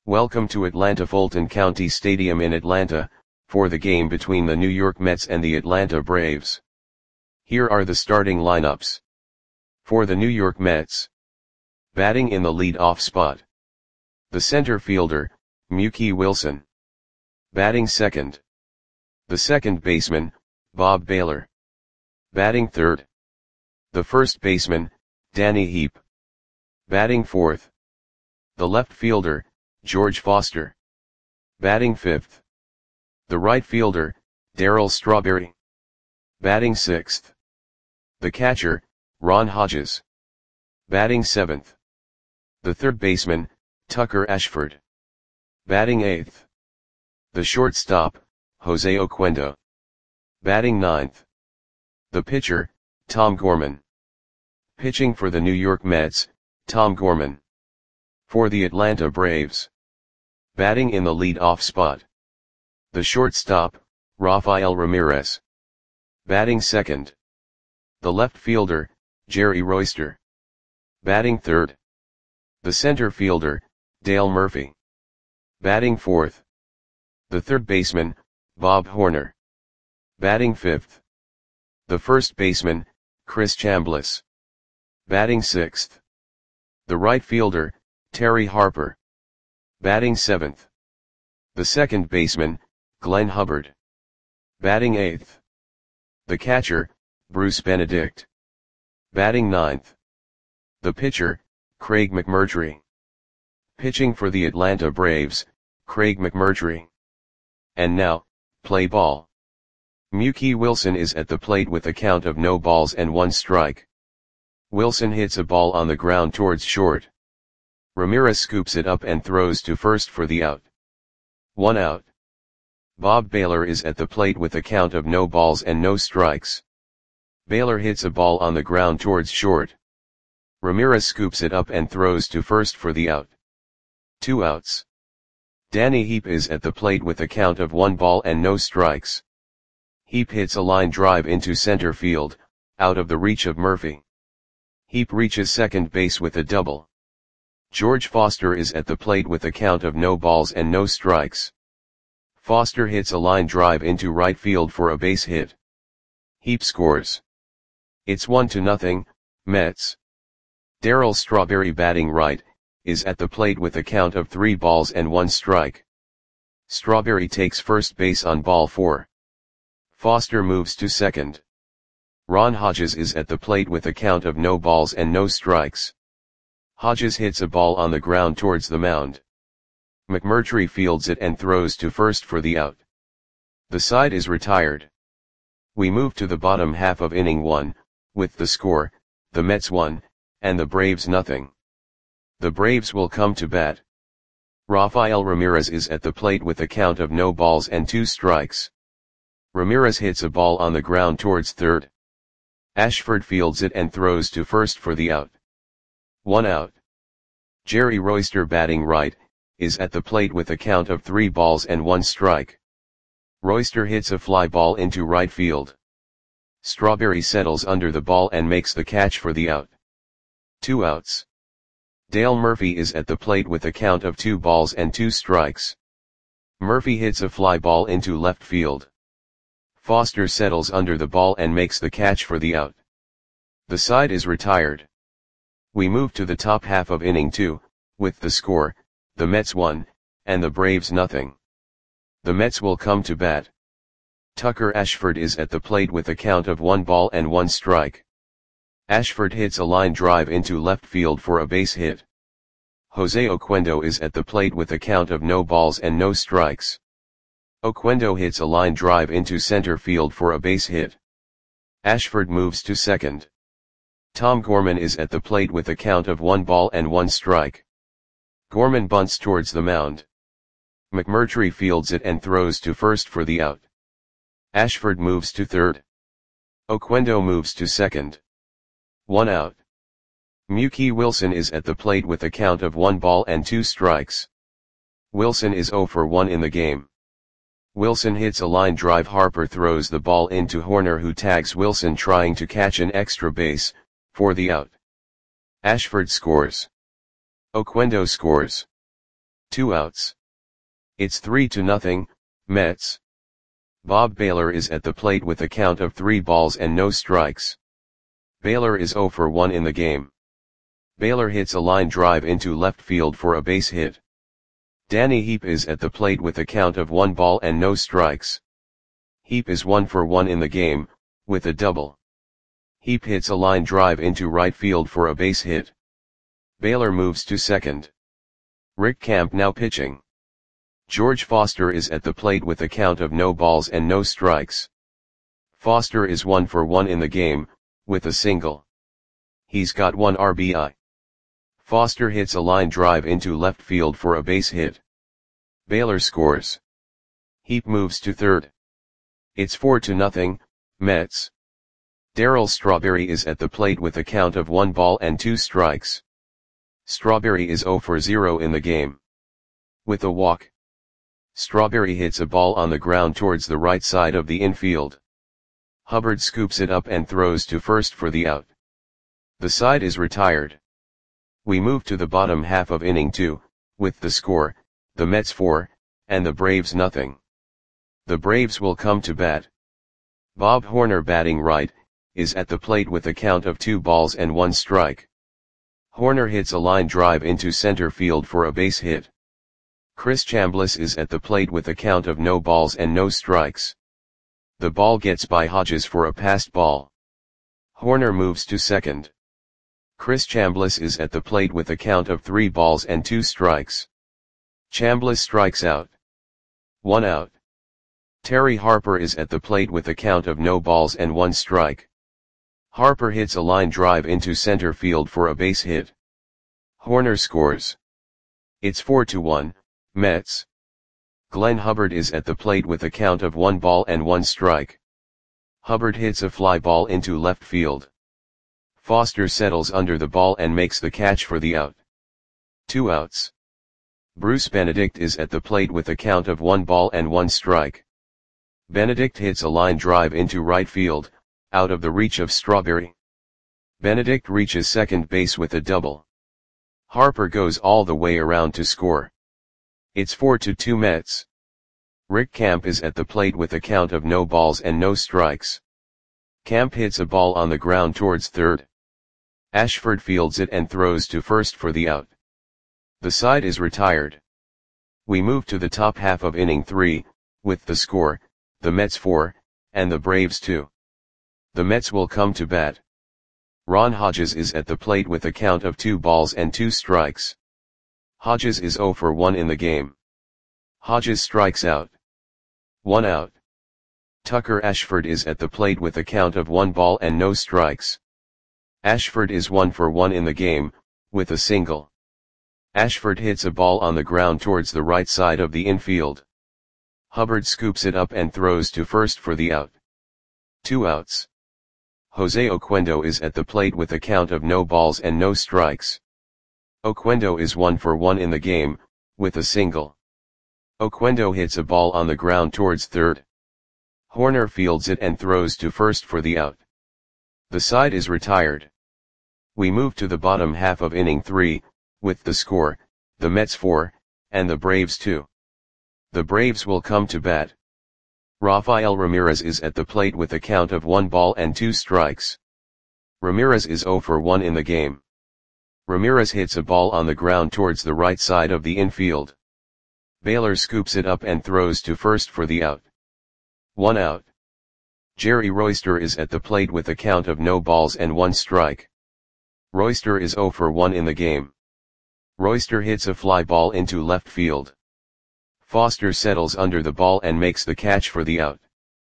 Welcome to Atlanta Fulton County Stadium in Atlanta, for the game between the New York Mets and the Atlanta Braves. Here are the starting lineups. For the New York Mets. Batting in the lead-off spot. The center fielder, Mookie Wilson. Batting second. The second baseman, Bob Baylor. Batting third. The first baseman, Danny Heep. Batting fourth. The left fielder, George Foster. Batting fifth. The right fielder, Darryl Strawberry. Batting sixth. The catcher, Ron Hodges. Batting seventh. The third baseman, Tucker Ashford. Batting eighth. The shortstop, Jose Oquendo. Batting ninth. The pitcher, Tom Gorman. Pitching for the New York Mets, Tom Gorman. For the Atlanta Braves. Batting in the lead-off spot. The shortstop, Rafael Ramirez. Batting second. The left fielder, Jerry Royster. Batting third. The center fielder, Dale Murphy. Batting fourth. The third baseman, Bob Horner. Batting fifth. The first baseman, Chris Chambliss. Batting sixth. The right fielder, Terry Harper. Batting seventh. The second baseman, Glenn Hubbard. Batting eighth. The catcher, Bruce Benedict. Batting ninth. The pitcher, Craig McMurtry. Pitching for the Atlanta Braves, Craig McMurtry. And now, play ball. Mookie Wilson is at the plate with a count of no balls and one strike. Wilson hits a ball on the ground towards short. Ramirez scoops it up and throws to first for the out. 1 out. Bob Baylor is at the plate with a count of no balls and no strikes. Baylor hits a ball on the ground towards short. Ramirez scoops it up and throws to first for the out. 2 outs. Danny Heep is at the plate with a count of 1 ball and no strikes. Heep hits a line drive into center field, out of the reach of Murphy. Heep reaches second base with a double. George Foster is at the plate with a count of no balls and no strikes. Foster hits a line drive into right field for a base hit. Heep scores. It's 1-0, Mets. Darryl Strawberry, batting right, is at the plate with a count of 3 balls and 1 strike. Strawberry takes first base on ball 4. Foster moves to second. Ron Hodges is at the plate with a count of no balls and no strikes. Hodges hits a ball on the ground towards the mound. McMurtry fields it and throws to first for the out. The side is retired. We move to the bottom half of inning 1, with the score, the Mets 1, and the Braves 0. The Braves will come to bat. Rafael Ramirez is at the plate with a count of no balls and 2 strikes. Ramirez hits a ball on the ground towards third. Ashford fields it and throws to first for the out. 1 out. Jerry Royster, batting right, is at the plate with a count of 3 balls and 1 strike. Royster hits a fly ball into right field. Strawberry settles under the ball and makes the catch for the out. 2 outs. Dale Murphy is at the plate with a count of 2 balls and 2 strikes. Murphy hits a fly ball into left field. Foster settles under the ball and makes the catch for the out. The side is retired. We move to the top half of inning 2, with the score, the Mets 1, and the Braves 0. The Mets will come to bat. Tucker Ashford is at the plate with a count of 1 ball and 1 strike. Ashford hits a line drive into left field for a base hit. Jose Oquendo is at the plate with a count of no balls and no strikes. Oquendo hits a line drive into center field for a base hit. Ashford moves to second. Tom Gorman is at the plate with a count of 1 ball and 1 strike. Gorman bunts towards the mound. McMurtry fields it and throws to first for the out. Ashford moves to third. Oquendo moves to second. 1 out. Mookie Wilson is at the plate with a count of 1 ball and 2 strikes. Wilson is 0 for 1 in the game. Wilson hits a line drive. Harper throws the ball into Horner, who tags Wilson trying to catch an extra base, for the out. Ashford scores. Oquendo scores. 2 outs. It's 3-0, Mets. Bob Baylor is at the plate with a count of 3 balls and no strikes. Baylor is 0 for 1 in the game. Baylor hits a line drive into left field for a base hit. Danny Heap is at the plate with a count of 1 ball and no strikes. Heap is 1 for 1 in the game, with a double. Heap hits a line drive into right field for a base hit. Baylor moves to second. Rick Camp now pitching. George Foster is at the plate with a count of no balls and no strikes. Foster is 1 for 1 in the game, with a single. He's got 1 RBI. Foster hits a line drive into left field for a base hit. Baylor scores. Heap moves to third. It's 4-0, Mets. Darryl Strawberry is at the plate with a count of 1 ball and 2 strikes. Strawberry is 0 for 0 in the game. With a walk. Strawberry hits a ball on the ground towards the right side of the infield. Hubbard scoops it up and throws to first for the out. The side is retired. We move to the bottom half of inning 2, with the score, the Mets 4, and the Braves nothing. The Braves will come to bat. Bob Horner, batting right, is at the plate with a count of 2 balls and 1 strike. Horner hits a line drive into center field for a base hit. Chris Chambliss is at the plate with a count of no balls and no strikes. The ball gets by Hodges for a passed ball. Horner moves to second. Chris Chambliss is at the plate with a count of 3 balls and 2 strikes. Chambliss strikes out. 1 out. Terry Harper is at the plate with a count of no balls and 1 strike. Harper hits a line drive into center field for a base hit. Horner scores. It's 4-1, Mets. Glenn Hubbard is at the plate with a count of 1 ball and 1 strike. Hubbard hits a fly ball into left field. Foster settles under the ball and makes the catch for the out. 2 outs. Bruce Benedict is at the plate with a count of 1 ball and 1 strike. Benedict hits a line drive into right field, out of the reach of Strawberry. Benedict reaches second base with a double. Harper goes all the way around to score. It's 4-2 Mets. Rick Camp is at the plate with a count of no balls and no strikes. Camp hits a ball on the ground towards third. Ashford fields it and throws to first for the out. The side is retired. We move to the top half of inning 3, with the score, the Mets 4, and the Braves 2. The Mets will come to bat. Ron Hodges is at the plate with a count of 2 balls and 2 strikes. Hodges is 0 for 1 in the game. Hodges strikes out. 1 out. Tucker Ashford is at the plate with a count of 1 ball and no strikes. Ashford is 1 for 1 in the game, with a single. Ashford hits a ball on the ground towards the right side of the infield. Hubbard scoops it up and throws to first for the out. 2 outs. Jose Oquendo is at the plate with a count of no balls and no strikes. Oquendo is 1 for 1 in the game, with a single. Oquendo hits a ball on the ground towards third. Horner fields it and throws to first for the out. The side is retired. We move to the bottom half of inning 3, with the score, the Mets 4, and the Braves 2. The Braves will come to bat. Rafael Ramirez is at the plate with a count of 1 ball and 2 strikes. Ramirez is 0 for 1 in the game. Ramirez hits a ball on the ground towards the right side of the infield. Baylor scoops it up and throws to first for the out. 1 out. Jerry Royster is at the plate with a count of no balls and 1 strike. Royster is 0 for 1 in the game. Royster hits a fly ball into left field. Foster settles under the ball and makes the catch for the out.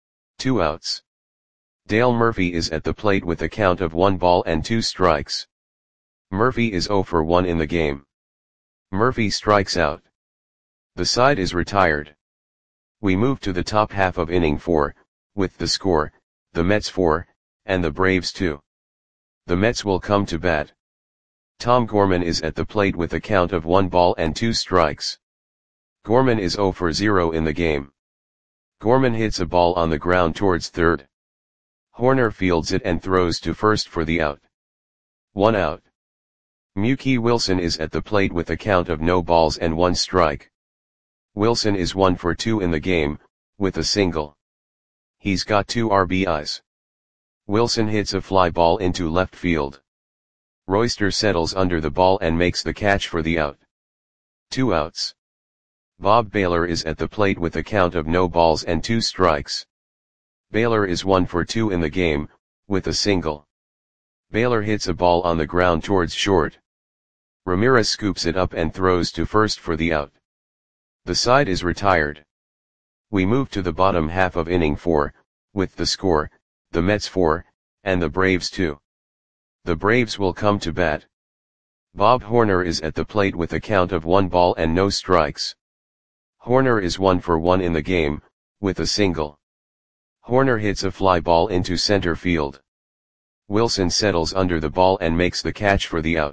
2 outs. Dale Murphy is at the plate with a count of 1 ball and 2 strikes. Murphy is 0 for 1 in the game. Murphy strikes out. The side is retired. We move to the top half of inning 4, with the score, the Mets 4, and the Braves 2. The Mets will come to bat. Tom Gorman is at the plate with a count of 1 ball and 2 strikes. Gorman is 0 for 0 in the game. Gorman hits a ball on the ground towards third. Horner fields it and throws to first for the out. 1 out. Mookie Wilson is at the plate with a count of no balls and 1 strike. Wilson is 1 for 2 in the game, with a single. He's got 2 RBIs. Wilson hits a fly ball into left field. Royster settles under the ball and makes the catch for the out. 2 outs. Bob Baylor is at the plate with a count of no balls and 2 strikes. Baylor is 1 for 2 in the game, with a single. Baylor hits a ball on the ground towards short. Ramirez scoops it up and throws to first for the out. The side is retired. We move to the bottom half of inning 4, with the score, the Mets 4, and the Braves 2. The Braves will come to bat. Bob Horner is at the plate with a count of 1 ball and no strikes. Horner is 1 for 1 in the game, with a single. Horner hits a fly ball into center field. Wilson settles under the ball and makes the catch for the out.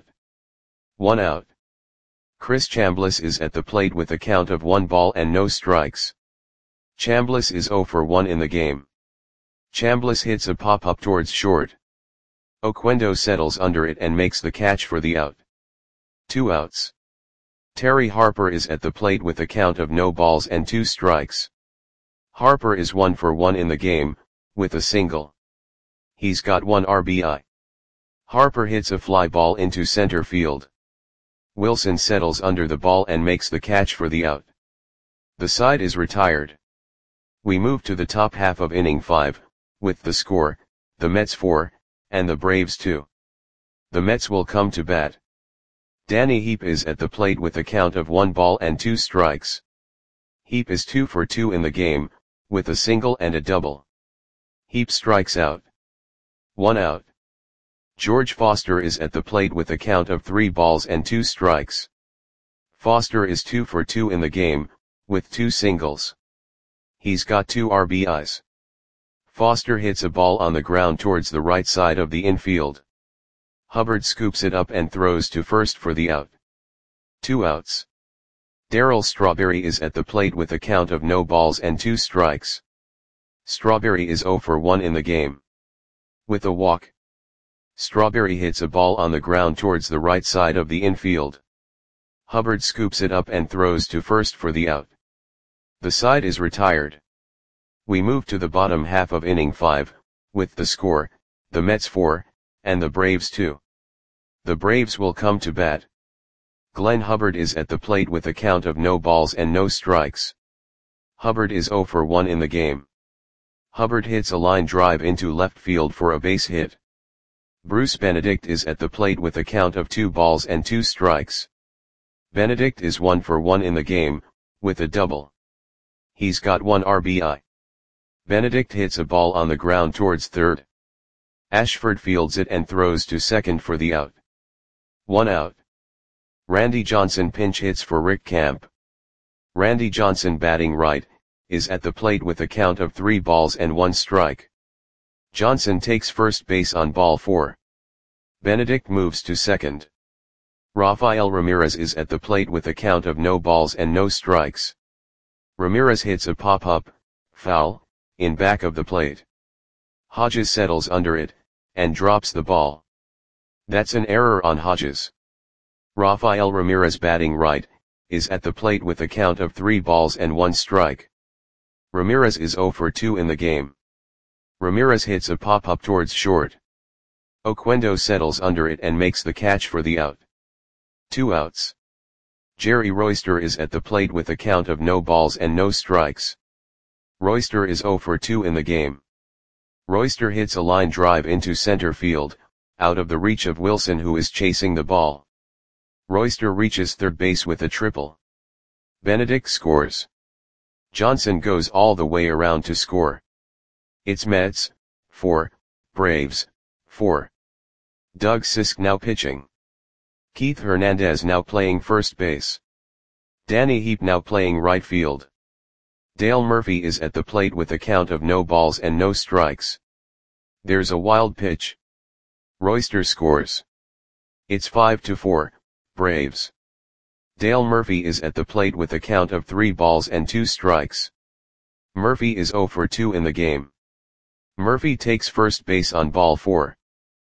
1 out. Chris Chambliss is at the plate with a count of 1 ball and no strikes. Chambliss is 0 for 1 in the game. Chambliss hits a pop-up towards short. Oquendo settles under it and makes the catch for the out. 2 outs. Terry Harper is at the plate with a count of no balls and 2 strikes. Harper is 1 for 1 in the game, with a single. He's got 1 RBI. Harper hits a fly ball into center field. Wilson settles under the ball and makes the catch for the out. The side is retired. We move to the top half of inning 5, with the score, the Mets 4, and the Braves 2. The Mets will come to bat. Danny Heep is at the plate with a count of 1 ball and 2 strikes. Heep is 2 for 2 in the game, with a single and a double. Heep strikes out. 1 out. George Foster is at the plate with a count of 3 balls and 2 strikes. Foster is 2 for 2 in the game, with 2 singles. He's got 2 RBIs. Foster hits a ball on the ground towards the right side of the infield. Hubbard scoops it up and throws to first for the out. 2 outs. Darryl Strawberry is at the plate with a count of no balls and 2 strikes. Strawberry is 0 for 1 in the game. With a walk. Strawberry hits a ball on the ground towards the right side of the infield. Hubbard scoops it up and throws to first for the out. The side is retired. We move to the bottom half of inning 5, with the score, the Mets 4, and the Braves 2. The Braves will come to bat. Glenn Hubbard is at the plate with a count of no balls and no strikes. Hubbard is 0 for 1 in the game. Hubbard hits a line drive into left field for a base hit. Bruce Benedict is at the plate with a count of 2 balls and 2 strikes. Benedict is 1 for 1 in the game, with a double. He's got 1 RBI. Benedict hits a ball on the ground towards third. Ashford fields it and throws to second for the out. 1 out. Randy Johnson pinch hits for Rick Camp. Randy Johnson, batting right, is at the plate with a count of 3 balls and 1 strike. Johnson takes first base on ball 4. Benedict moves to second. Rafael Ramirez is at the plate with a count of no balls and no strikes. Ramirez hits a pop-up, foul, in back of the plate. Hodges settles under it, and drops the ball. That's an error on Hodges. Rafael Ramirez, batting right, is at the plate with a count of 3 balls and 1 strike. Ramirez is 0 for 2 in the game. Ramirez hits a pop-up towards short. Oquendo settles under it and makes the catch for the out. 2 outs. Jerry Royster is at the plate with a count of no balls and no strikes. Royster is 0 for 2 in the game. Royster hits a line drive into center field, out of the reach of Wilson, who is chasing the ball. Royster reaches third base with a triple. Benedict scores. Johnson goes all the way around to score. It's Mets 4, Braves 4. Doug Sisk now pitching. Keith Hernandez now playing first base. Danny Heep now playing right field. Dale Murphy is at the plate with a count of no balls and no strikes. There's a wild pitch. Royster scores. It's 5-4, Braves. Dale Murphy is at the plate with a count of 3 balls and 2 strikes. Murphy is 0 for 2 in the game. Murphy takes first base on ball 4.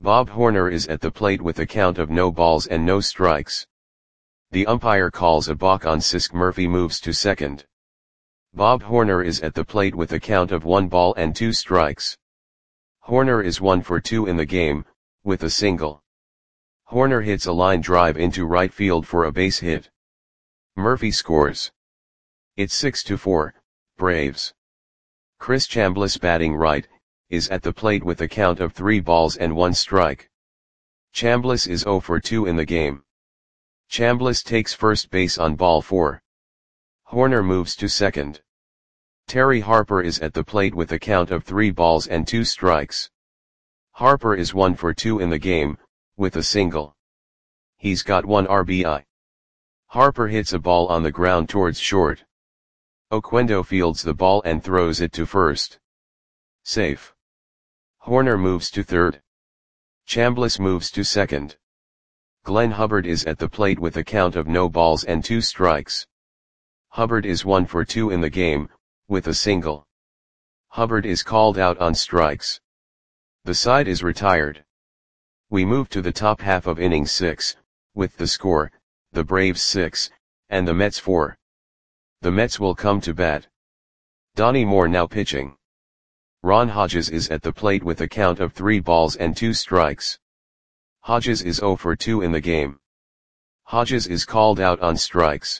Bob Horner is at the plate with a count of no balls and no strikes. The umpire calls a balk on Sisk. Murphy moves to second. Bob Horner is at the plate with a count of 1 ball and 2 strikes. Horner is 1 for 2 in the game, with a single. Horner hits a line drive into right field for a base hit. Murphy scores. It's 6-4, Braves. Chris Chambliss, batting right, is at the plate with a count of 3 balls and 1 strike. Chambliss is 0 for 2 in the game. Chambliss takes first base on ball 4. Horner moves to second. Terry Harper is at the plate with a count of 3 balls and 2 strikes. Harper is 1 for 2 in the game, with a single. He's got 1 RBI. Harper hits a ball on the ground towards short. Oquendo fields the ball and throws it to first. Safe. Horner moves to third. Chambliss moves to second. Glenn Hubbard is at the plate with a count of no balls and 2 strikes. Hubbard is 1 for 2 in the game, with a single. Hubbard is called out on strikes. The side is retired. We move to the top half of inning 6, with the score, the Braves 6, and the Mets 4. The Mets will come to bat. Donnie Moore now pitching. Ron Hodges is at the plate with a count of 3 balls and 2 strikes. Hodges is 0 for 2 in the game. Hodges is called out on strikes.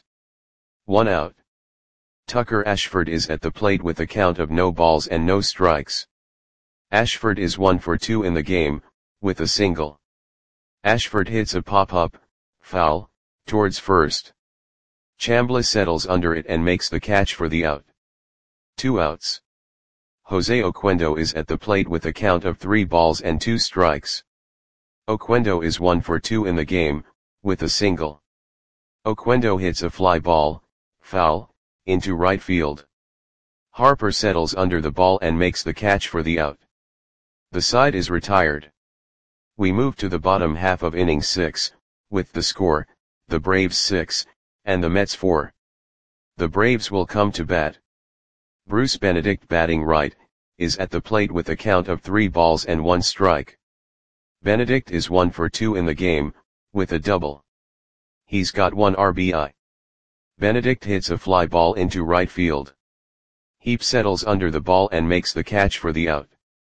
1 out. Tucker Ashford is at the plate with a count of no balls and no strikes. Ashford is 1 for 2 in the game, with a single. Ashford hits a pop-up, foul, towards first. Chambliss settles under it and makes the catch for the out. 2 outs. Jose Oquendo is at the plate with a count of 3 balls and 2 strikes. Oquendo is 1 for 2 in the game, with a single. Oquendo hits a fly ball, foul, into right field. Harper settles under the ball and makes the catch for the out. The side is retired. We move to the bottom half of inning 6, with the score, the Braves 6, and the Mets 4. The Braves will come to bat. Bruce Benedict, batting right, is at the plate with a count of 3 balls and 1 strike. Benedict is 1 for 2 in the game, with a double. He's got 1 RBI. Benedict hits a fly ball into right field. Heap settles under the ball and makes the catch for the out.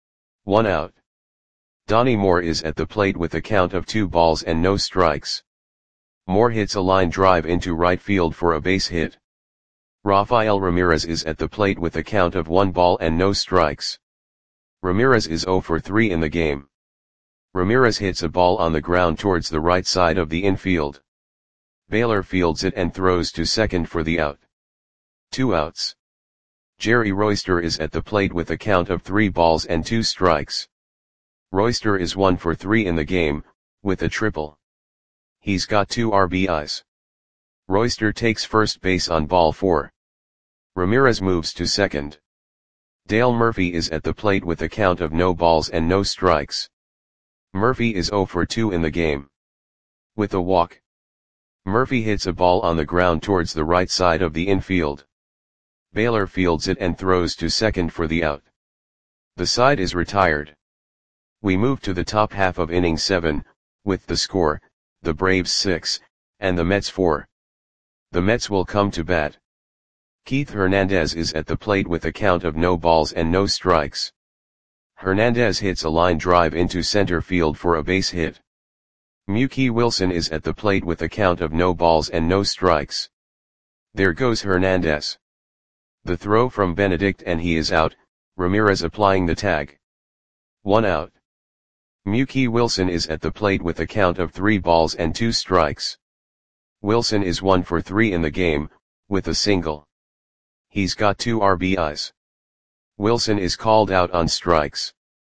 1 out. Donnie Moore is at the plate with a count of 2 balls and no strikes. Moore hits a line drive into right field for a base hit. Rafael Ramirez is at the plate with a count of 1 ball and no strikes. Ramirez is 0 for 3 in the game. Ramirez hits a ball on the ground towards the right side of the infield. Baylor fields it and throws to second for the out. 2 outs. Jerry Royster is at the plate with a count of 3 balls and 2 strikes. Royster is 1 for 3 in the game, with a triple. He's got 2 RBIs. Royster takes first base on ball 4. Ramirez moves to second. Dale Murphy is at the plate with a count of no balls and no strikes. Murphy is 0 for 2 in the game. With a walk. Murphy hits a ball on the ground towards the right side of the infield. Baylor fields it and throws to second for the out. The side is retired. We move to the top half of inning 7, with the score, the Braves 6, and the Mets 4. The Mets will come to bat. Keith Hernandez is at the plate with a count of no balls and no strikes. Hernandez hits a line drive into center field for a base hit. Mookie Wilson is at the plate with a count of no balls and no strikes. There goes Hernandez. The throw from Benedict and he is out, Ramirez applying the tag. 1 out. Mookie Wilson is at the plate with a count of 3 balls and 2 strikes. Wilson is 1 for 3 in the game, with a single. He's got 2 RBIs. Wilson is called out on strikes.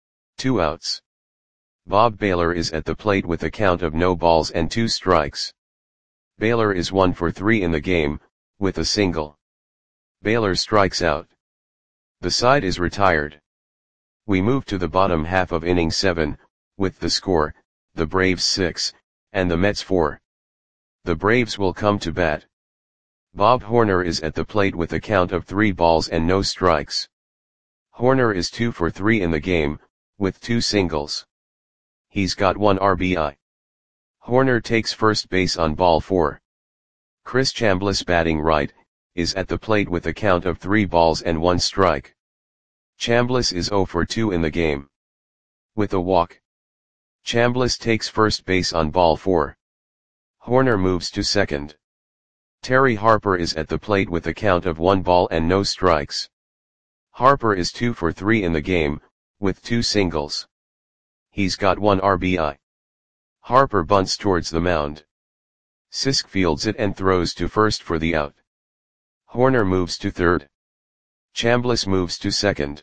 2 outs. Bob Baylor is at the plate with a count of no balls and 2 strikes. Baylor is 1 for 3 in the game, with a single. Baylor strikes out. The side is retired. We move to the bottom half of inning 7, with the score, the Braves 6, and the Mets 4. The Braves will come to bat. Bob Horner is at the plate with a count of 3 balls and no strikes. Horner is 2 for 3 in the game, with 2 singles. He's got 1 RBI. Horner takes first base on ball 4. Chris Chambliss, batting right, is at the plate with a count of 3 balls and 1 strike. Chambliss is 0 for 2 in the game. With a walk, Chambliss takes first base on ball 4. Horner moves to second. Terry Harper is at the plate with a count of 1 ball and no strikes. Harper is 2 for 3 in the game, with 2 singles. He's got 1 RBI. Harper bunts towards the mound. Sisk fields it and throws to first for the out. Horner moves to third. Chambliss moves to second.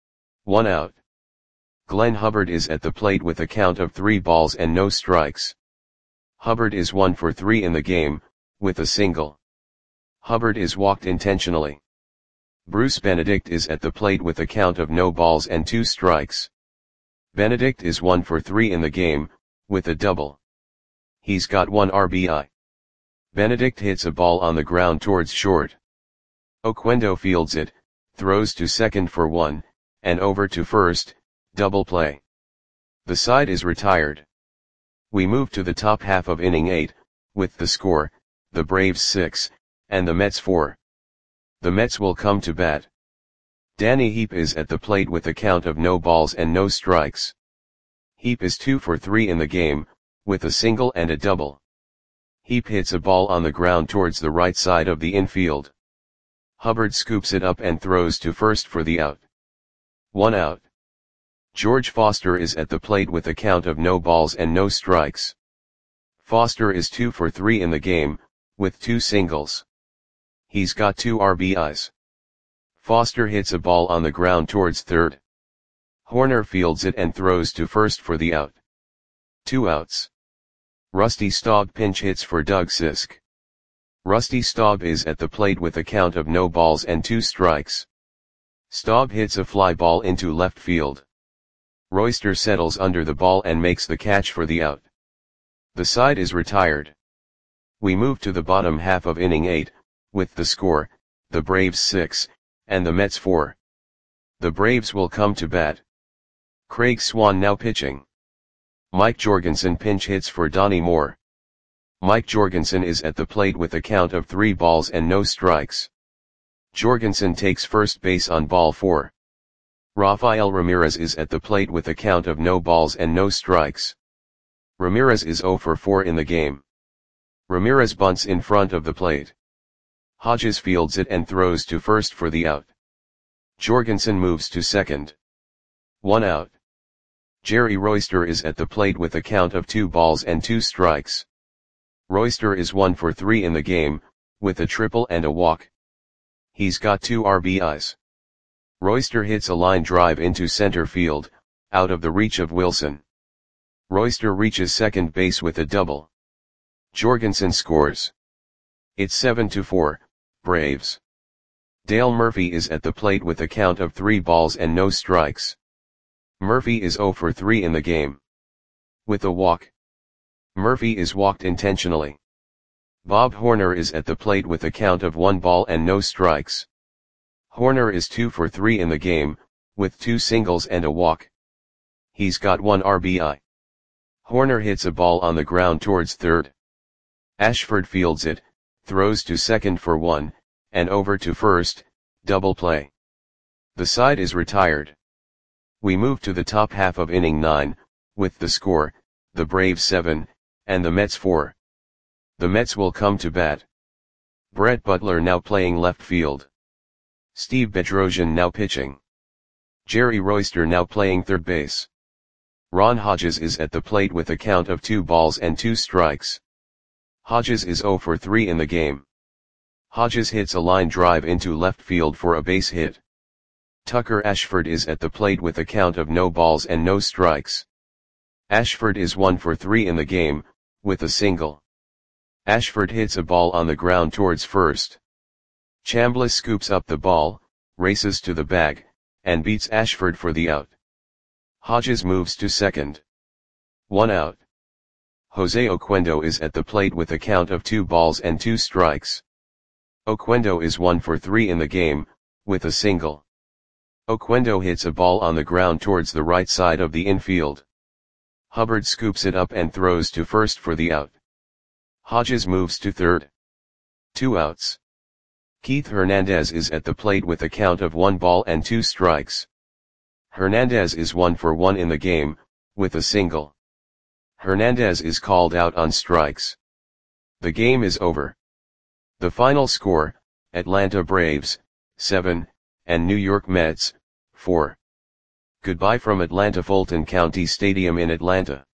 1 out. Glenn Hubbard is at the plate with a count of 3 balls and no strikes. Hubbard is 1 for 3 in the game, with a single. Hubbard is walked intentionally. Bruce Benedict is at the plate with a count of no balls and 2 strikes. Benedict is 1 for 3 in the game, with a double. He's got 1 RBI. Benedict hits a ball on the ground towards short. Oquendo fields it, throws to second for 1, and over to first, double play. The side is retired. We move to the top half of inning 8, with the score, the Braves 6, and the Mets 4. The Mets will come to bat. Danny Heap is at the plate with a count of no balls and no strikes. Heap is 2 for 3 in the game, with a single and a double. Heap hits a ball on the ground towards the right side of the infield. Hubbard scoops it up and throws to first for the out. 1 out. George Foster is at the plate with a count of no balls and no strikes. Foster is 2 for 3 in the game, with 2 singles. He's got 2 RBIs. Foster hits a ball on the ground towards third. Horner fields it and throws to first for the out. 2 outs. Rusty Staub pinch hits for Doug Sisk. Rusty Staub is at the plate with a count of no balls and 2 strikes. Staub hits a fly ball into left field. Royster settles under the ball and makes the catch for the out. The side is retired. We move to the bottom half of inning 8, with the score, the Braves 6, and the Mets 4. The Braves will come to bat. Craig Swan now pitching. Mike Jorgensen pinch hits for Donnie Moore. Mike Jorgensen is at the plate with a count of 3 balls and no strikes. Jorgensen takes first base on ball 4. Rafael Ramirez is at the plate with a count of no balls and no strikes. Ramirez is 0 for 4 in the game. Ramirez bunts in front of the plate. Hodges fields it and throws to first for the out. Jorgensen moves to second. 1 out. Jerry Royster is at the plate with a count of 2 balls and 2 strikes. Royster is 1 for 3 in the game, with a triple and a walk. He's got 2 RBIs. Royster hits a line drive into center field, out of the reach of Wilson. Royster reaches second base with a double. Jorgensen scores. It's 7-4, Braves. Dale Murphy is at the plate with a count of 3 balls and no strikes. Murphy is 0 for 3 in the game. With a walk. Murphy is walked intentionally. Bob Horner is at the plate with a count of 1 ball and no strikes. Horner is 2 for 3 in the game, with 2 singles and a walk. He's got 1 RBI. Horner hits a ball on the ground towards third. Ashford fields it, throws to second for 1, and over to first, double play. The side is retired. We move to the top half of inning 9, with the score, the Braves 7, and the Mets 4. The Mets will come to bat. Brett Butler now playing left field. Steve Bedrosian now pitching. Jerry Royster now playing third base. Ron Hodges is at the plate with a count of 2 balls and 2 strikes. Hodges is 0 for 3 in the game. Hodges hits a line drive into left field for a base hit. Tucker Ashford is at the plate with a count of no balls and no strikes. Ashford is 1 for 3 in the game, with a single. Ashford hits a ball on the ground towards first. Chambliss scoops up the ball, races to the bag, and beats Ashford for the out. Hodges moves to second. 1 out. Jose Oquendo is at the plate with a count of 2 balls and 2 strikes. Oquendo is 1 for 3 in the game, with a single. Oquendo hits a ball on the ground towards the right side of the infield. Hubbard scoops it up and throws to first for the out. Hodges moves to third. 2 outs. Keith Hernandez is at the plate with a count of 1 ball and 2 strikes. Hernandez is 1 for 1 in the game, with a single. Hernandez is called out on strikes. The game is over. The final score, Atlanta Braves, 7, and New York Mets, 4. Goodbye from Atlanta Fulton County Stadium in Atlanta.